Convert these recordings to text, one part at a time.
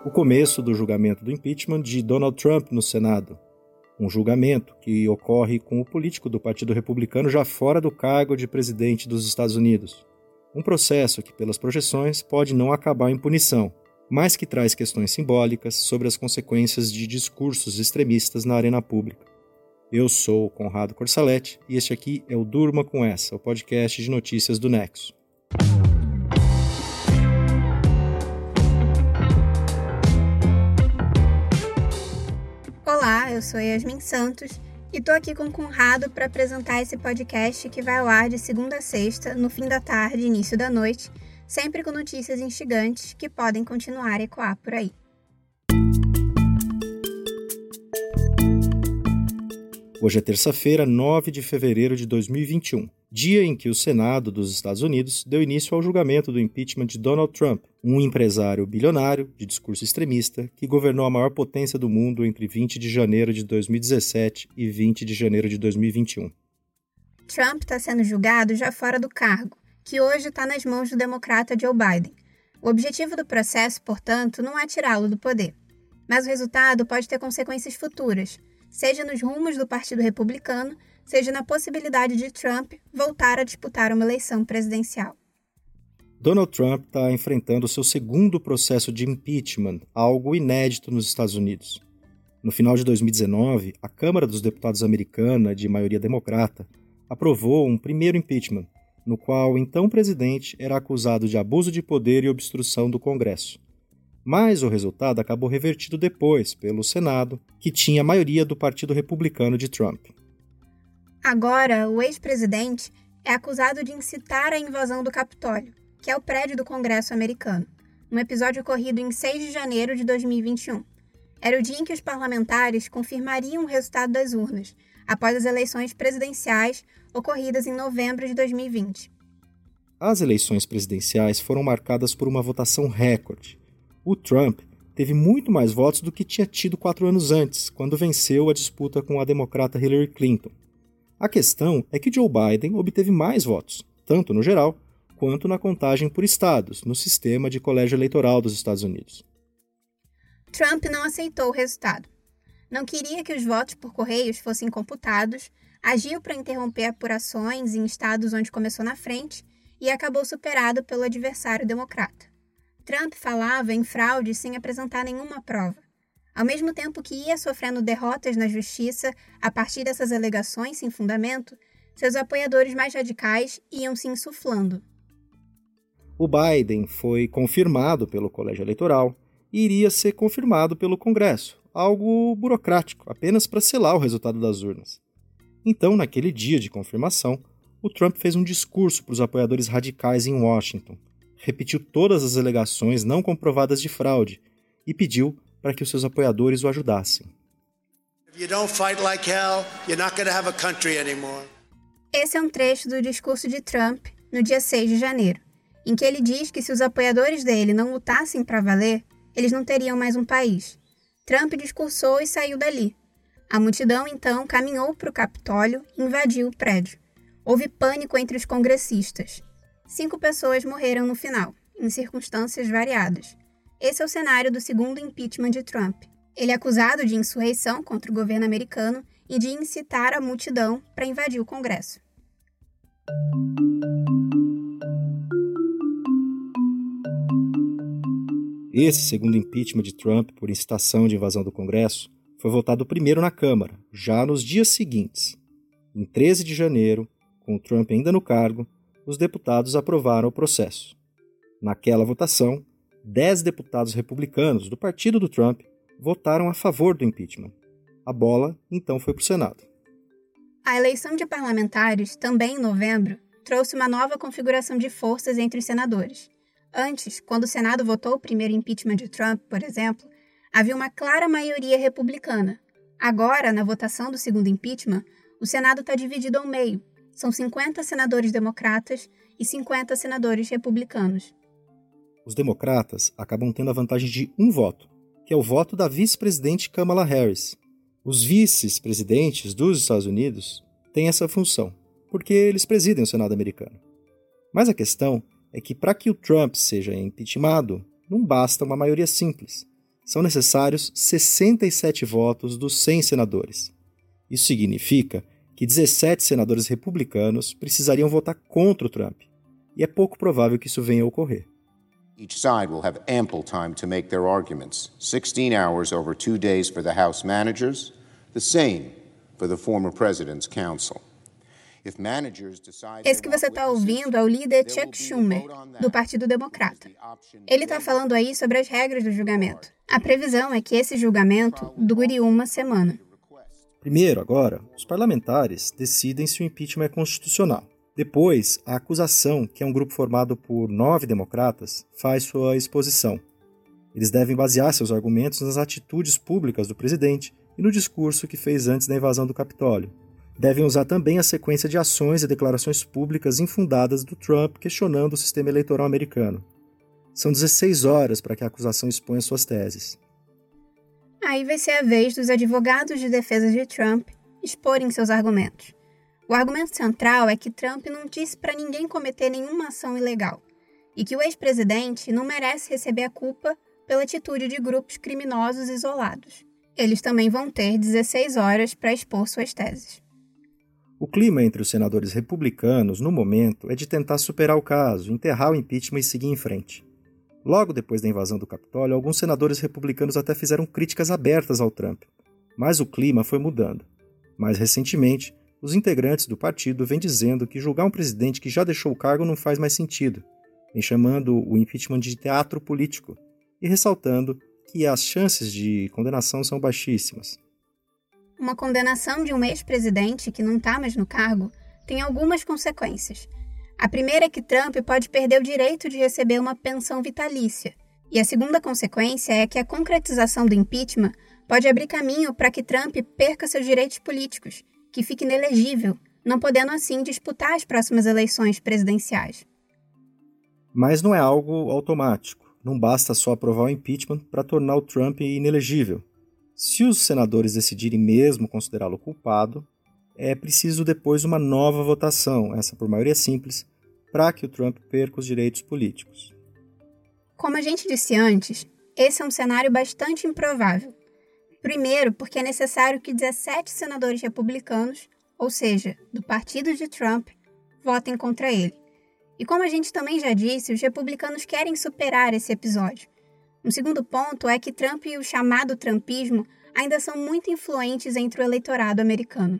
o começo do julgamento do impeachment de Donald Trump no Senado. Um julgamento que ocorre com o político do Partido Republicano já fora do cargo de presidente dos Estados Unidos. Um processo que, pelas projeções, pode não acabar em punição, mas que traz questões simbólicas sobre as consequências de discursos extremistas na arena pública. Eu sou o Conrado Corsaletti e este aqui é o Durma com Essa, o podcast de notícias do Nexo. Olá, eu sou Yasmin Santos e estou aqui com o Conrado para apresentar esse podcast que vai ao ar de segunda a sexta, no fim da tarde e início da noite, sempre com notícias instigantes que podem continuar a ecoar por aí. Hoje é terça-feira, 9 de fevereiro de 2021, dia em que o Senado dos Estados Unidos deu início ao julgamento do impeachment de Donald Trump, um empresário bilionário de discurso extremista que governou a maior potência do mundo entre 20 de janeiro de 2017 e 20 de janeiro de 2021. Trump está sendo julgado já fora do cargo, que hoje está nas mãos do democrata Joe Biden. O objetivo do processo, portanto, não é tirá-lo do poder, mas o resultado pode ter consequências futuras, seja nos rumos do Partido Republicano, seja na possibilidade de Trump voltar a disputar uma eleição presidencial. Donald Trump está enfrentando seu segundo processo de impeachment, algo inédito nos Estados Unidos. No final de 2019, a Câmara dos Deputados americana, de maioria democrata, aprovou um primeiro impeachment, no qual o então presidente era acusado de abuso de poder e obstrução do Congresso. Mas o resultado acabou revertido depois pelo Senado, que tinha a maioria do Partido Republicano de Trump. Agora, o ex-presidente é acusado de incitar a invasão do Capitólio, que é o prédio do Congresso americano, um episódio ocorrido em 6 de janeiro de 2021. Era o dia em que os parlamentares confirmariam o resultado das urnas, após as eleições presidenciais ocorridas em novembro de 2020. As eleições presidenciais foram marcadas por uma votação recorde. O Trump teve muito mais votos do que tinha tido 4 anos antes, quando venceu a disputa com a democrata Hillary Clinton. A questão é que Joe Biden obteve mais votos, tanto no geral, quanto na contagem por estados, no sistema de colégio eleitoral dos Estados Unidos. Trump não aceitou o resultado. Não queria que os votos por correios fossem computados, agiu para interromper apurações em estados onde começou na frente e acabou superado pelo adversário democrata. Trump falava em fraude sem apresentar nenhuma prova. Ao mesmo tempo que ia sofrendo derrotas na justiça a partir dessas alegações sem fundamento, seus apoiadores mais radicais iam se insuflando. O Biden foi confirmado pelo colégio eleitoral e iria ser confirmado pelo Congresso, algo burocrático, apenas para selar o resultado das urnas. Então, naquele dia de confirmação, o Trump fez um discurso para os apoiadores radicais em Washington, repetiu todas as alegações não comprovadas de fraude e pediu para que os seus apoiadores o ajudassem. Esse é um trecho do discurso de Trump no dia 6 de janeiro, em que ele diz que se os apoiadores dele não lutassem para valer, eles não teriam mais um país. Trump discursou e saiu dali. A multidão, então, caminhou para o Capitólio e invadiu o prédio. Houve pânico entre os congressistas. 5 pessoas morreram no final, em circunstâncias variadas. Esse é o cenário do segundo impeachment de Trump. Ele é acusado de insurreição contra o governo americano e de incitar a multidão para invadir o Congresso. Esse segundo impeachment de Trump por incitação de invasão do Congresso foi votado primeiro na Câmara, já nos dias seguintes. Em 13 de janeiro, com o Trump ainda no cargo, os deputados aprovaram o processo. Naquela votação, 10 deputados republicanos do partido do Trump votaram a favor do impeachment. A bola, então, foi para o Senado. A eleição de parlamentares, também em novembro, trouxe uma nova configuração de forças entre os senadores. Antes, quando o Senado votou o primeiro impeachment de Trump, por exemplo, havia uma clara maioria republicana. Agora, na votação do segundo impeachment, o Senado está dividido ao meio. São 50 senadores democratas e 50 senadores republicanos. Os democratas acabam tendo a vantagem de um voto, que é o voto da vice-presidente Kamala Harris. Os vice-presidentes dos Estados Unidos têm essa função, porque eles presidem o Senado americano. Mas a questão é que para que o Trump seja impeachmentado, não basta uma maioria simples. São necessários 67 votos dos 100 senadores. Isso significa que 17 senadores republicanos precisariam votar contra o Trump, e é pouco provável que isso venha a ocorrer. Each side will have ample time to make their arguments. 16 hours over 2 days for the House managers, the same for the former President's Council. Esse que você está ouvindo é o líder Chuck Schumer, do Partido Democrata. Ele está falando aí sobre as regras do julgamento. A previsão é que esse julgamento dure uma semana. Primeiro, agora, os parlamentares decidem se o impeachment é constitucional. Depois, a acusação, que é um grupo formado por 9 democratas, faz sua exposição. Eles devem basear seus argumentos nas atitudes públicas do presidente e no discurso que fez antes da invasão do Capitólio. Devem usar também a sequência de ações e declarações públicas infundadas do Trump questionando o sistema eleitoral americano. São 16 horas para que a acusação exponha suas teses. Aí vai ser a vez dos advogados de defesa de Trump exporem seus argumentos. O argumento central é que Trump não disse para ninguém cometer nenhuma ação ilegal e que o ex-presidente não merece receber a culpa pela atitude de grupos criminosos isolados. Eles também vão ter 16 horas para expor suas teses. O clima entre os senadores republicanos, no momento, é de tentar superar o caso, enterrar o impeachment e seguir em frente. Logo depois da invasão do Capitólio, alguns senadores republicanos até fizeram críticas abertas ao Trump, mas o clima foi mudando. Mais recentemente, os integrantes do partido vêm dizendo que julgar um presidente que já deixou o cargo não faz mais sentido, vem chamando o impeachment de teatro político e ressaltando que as chances de condenação são baixíssimas. Uma condenação de um ex-presidente que não está mais no cargo tem algumas consequências. A primeira é que Trump pode perder o direito de receber uma pensão vitalícia. E a segunda consequência é que a concretização do impeachment pode abrir caminho para que Trump perca seus direitos políticos, que fique inelegível, não podendo assim disputar as próximas eleições presidenciais. Mas não é algo automático. Não basta só aprovar o impeachment para tornar o Trump inelegível. Se os senadores decidirem mesmo considerá-lo culpado, é preciso depois uma nova votação, essa por maioria simples, para que o Trump perca os direitos políticos. Como a gente disse antes, esse é um cenário bastante improvável. Primeiro, porque é necessário que 17 senadores republicanos, ou seja, do partido de Trump, votem contra ele. E como a gente também já disse, os republicanos querem superar esse episódio. Um segundo ponto é que Trump e o chamado trumpismo ainda são muito influentes entre o eleitorado americano.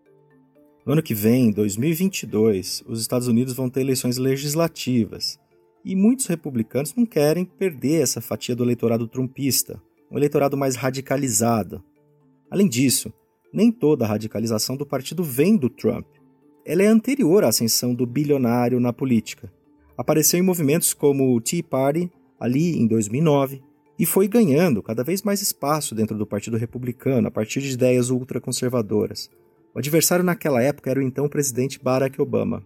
No ano que vem, 2022, os Estados Unidos vão ter eleições legislativas. E muitos republicanos não querem perder essa fatia do eleitorado trumpista, um eleitorado mais radicalizado. Além disso, nem toda a radicalização do partido vem do Trump. Ela é anterior à ascensão do bilionário na política. Apareceu em movimentos como o Tea Party, ali em 2009, e foi ganhando cada vez mais espaço dentro do Partido Republicano a partir de ideias ultraconservadoras. O adversário naquela época era o então presidente Barack Obama.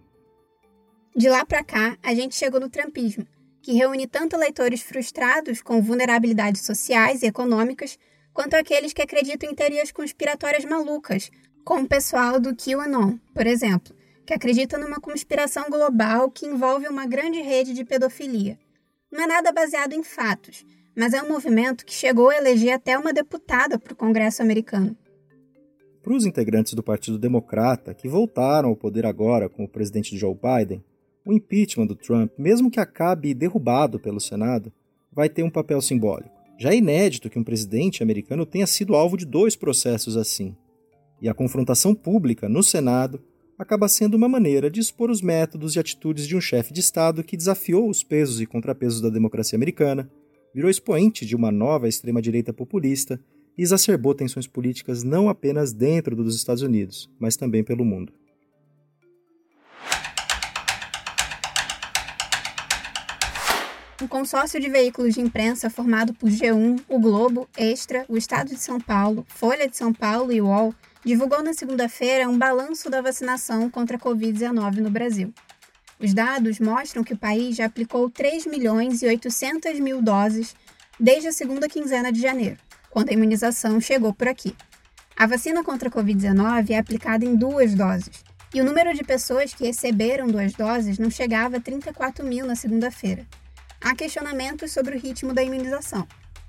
De lá para cá, a gente chegou no trumpismo, que reúne tanto eleitores frustrados com vulnerabilidades sociais e econômicas, quanto aqueles que acreditam em teorias conspiratórias malucas, como o pessoal do QAnon, por exemplo, que acredita numa conspiração global que envolve uma grande rede de pedofilia. Não é nada baseado em fatos, mas é um movimento que chegou a eleger até uma deputada para o Congresso americano. Para os integrantes do Partido Democrata, que voltaram ao poder agora com o presidente Joe Biden, o impeachment do Trump, mesmo que acabe derrubado pelo Senado, vai ter um papel simbólico. Já é inédito que um presidente americano tenha sido alvo de 2 processos assim. E a confrontação pública no Senado acaba sendo uma maneira de expor os métodos e atitudes de um chefe de Estado que desafiou os pesos e contrapesos da democracia americana, virou expoente de uma nova extrema-direita populista e exacerbou tensões políticas não apenas dentro dos Estados Unidos, mas também pelo mundo. Um consórcio de veículos de imprensa formado por G1, o Globo, Extra, o Estado de São Paulo, Folha de São Paulo e UOL divulgou na segunda-feira um balanço da vacinação contra a Covid-19 no Brasil. Os dados mostram que o país já aplicou 3.800.000 doses desde a segunda quinzena de janeiro, quando a imunização chegou por aqui. A vacina contra a Covid-19 é aplicada em 2 doses, e o número de pessoas que receberam 2 doses não chegava a 34 mil na segunda-feira. Há questionamentos sobre o ritmo da imunização.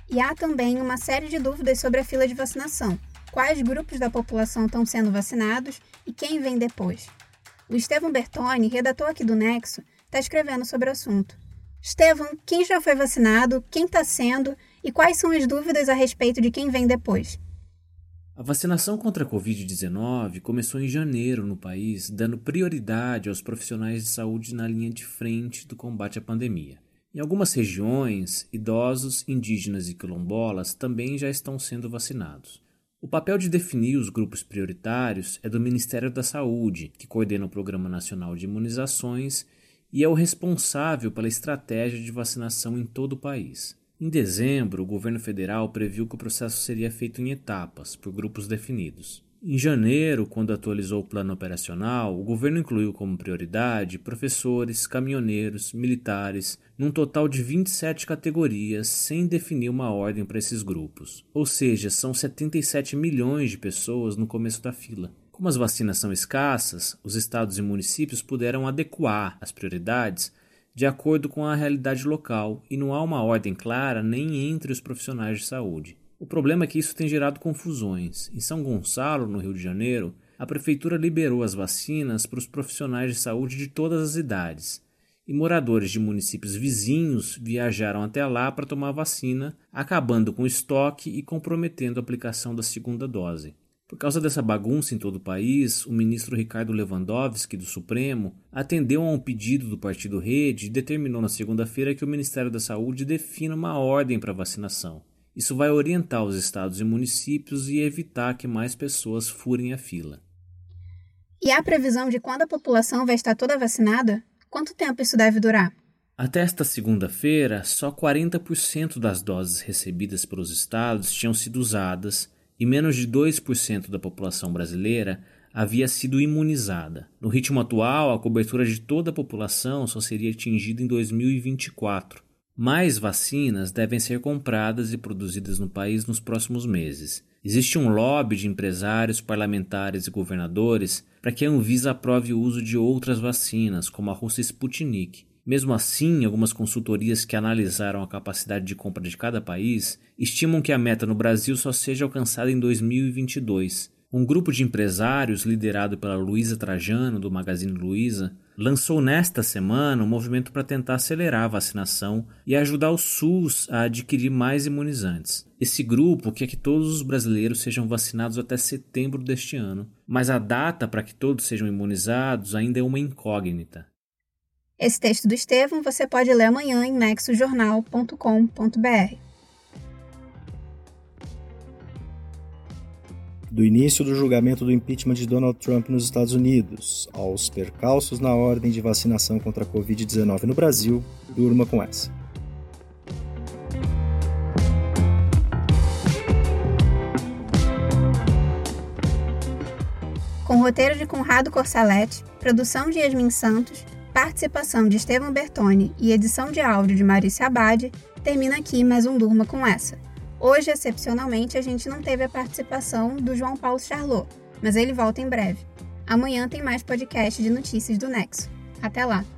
E há também uma série de dúvidas sobre a fila de vacinação. Quais grupos da população estão sendo vacinados e quem vem depois? O Estevão Bertoni, redator aqui do Nexo, está escrevendo sobre o assunto. Estevão, quem já foi vacinado, quem está sendo e quais são as dúvidas a respeito de quem vem depois? A vacinação contra a Covid-19 começou em janeiro no país, dando prioridade aos profissionais de saúde na linha de frente do combate à pandemia. Em algumas regiões, idosos, indígenas e quilombolas também já estão sendo vacinados. O papel de definir os grupos prioritários é do Ministério da Saúde, que coordena o Programa Nacional de Imunizações e é o responsável pela estratégia de vacinação em todo o país. Em dezembro, o governo federal previu que o processo seria feito em etapas, por grupos definidos. Em janeiro, quando atualizou o plano operacional, o governo incluiu como prioridade professores, caminhoneiros, militares, num total de 27 categorias, sem definir uma ordem para esses grupos. Ou seja, são 77 milhões de pessoas no começo da fila. Como as vacinas são escassas, os estados e municípios puderam adequar as prioridades de acordo com a realidade local e não há uma ordem clara nem entre os profissionais de saúde. O problema é que isso tem gerado confusões. Em São Gonçalo, no Rio de Janeiro, a prefeitura liberou as vacinas para os profissionais de saúde de todas as idades e moradores de municípios vizinhos viajaram até lá para tomar a vacina, acabando com o estoque e comprometendo a aplicação da segunda dose. Por causa dessa bagunça em todo o país, o ministro Ricardo Lewandowski, do Supremo, atendeu a um pedido do Partido Rede e determinou na segunda-feira que o Ministério da Saúde defina uma ordem para a vacinação. Isso vai orientar os estados e municípios e evitar que mais pessoas furem a fila. E há previsão de quando a população vai estar toda vacinada? Quanto tempo isso deve durar? Até esta segunda-feira, só 40% das doses recebidas pelos estados tinham sido usadas e menos de 2% da população brasileira havia sido imunizada. No ritmo atual, a cobertura de toda a população só seria atingida em 2024. Mais vacinas devem ser compradas e produzidas no país nos próximos meses. Existe um lobby de empresários, parlamentares e governadores para que a Anvisa aprove o uso de outras vacinas, como a russa Sputnik. Mesmo assim, algumas consultorias que analisaram a capacidade de compra de cada país estimam que a meta no Brasil só seja alcançada em 2022. Um grupo de empresários, liderado pela Luísa Trajano, do Magazine Luiza, lançou nesta semana um movimento para tentar acelerar a vacinação e ajudar o SUS a adquirir mais imunizantes. Esse grupo quer que todos os brasileiros sejam vacinados até setembro deste ano, mas a data para que todos sejam imunizados ainda é uma incógnita. Esse texto do Estevão você pode ler amanhã em nexojornal.com.br. Do início do julgamento do impeachment de Donald Trump nos Estados Unidos, aos percalços na ordem de vacinação contra a Covid-19 no Brasil, durma com essa. Com roteiro de Conrado Corsaletti, produção de Yasmin Santos, participação de Estevão Bertoni e edição de áudio de Marícia Abade, termina aqui mais um Durma com essa. Hoje, excepcionalmente, a gente não teve a participação do João Paulo Charlot, mas ele volta em breve. Amanhã tem mais podcast de notícias do Nexo. Até lá!